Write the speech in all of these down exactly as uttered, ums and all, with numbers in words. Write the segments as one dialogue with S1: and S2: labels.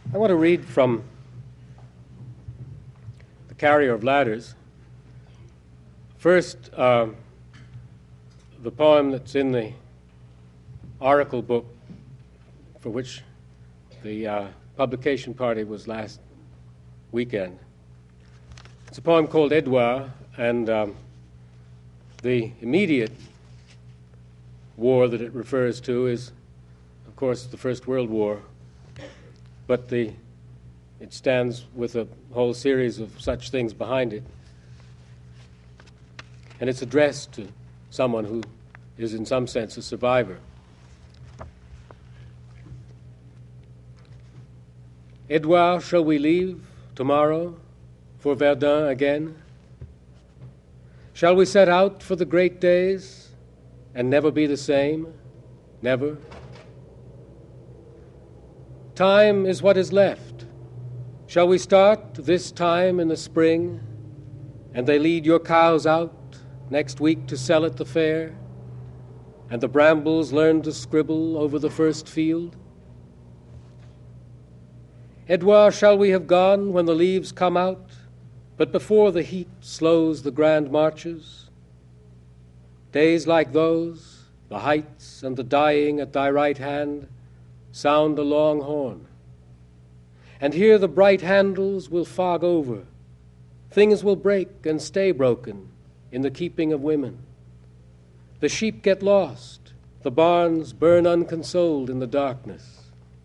S1: I want to read from The Carrier of Ladders. First, uh, the poem that's in the Oracle book, for which the uh, publication party was last weekend. It's a poem called Edouard, and um, the immediate war that it refers to is, of course, the First World War. But the, it stands with a whole series of such things behind it. And it's addressed to someone who is in some sense a survivor. Edouard, shall we leave tomorrow for Verdun again? Shall we set out for the great days and never be the same? Never? Time is what is left. Shall we start this time in the spring, and they lead your cows out next week to sell at the fair, and the brambles learn to scribble over the first field? Edouard, shall we have gone when the leaves come out, but before the heat slows the grand marches? Days like those, the heights and the dying at thy right hand, sound the long horn. And here the bright handles will fog over. Things will break and stay broken in the keeping of women. The sheep get lost. The barns burn unconsoled in the darkness.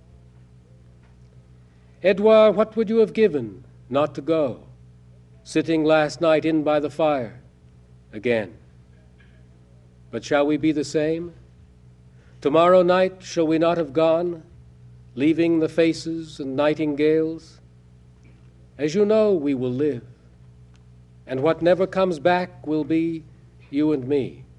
S1: Edouard, what would you have given not to go, sitting last night in by the fire again? But shall we be the same? Tomorrow night shall we not have gone, leaving the faces and nightingales? As you know, we will live, and what never comes back will be you and me.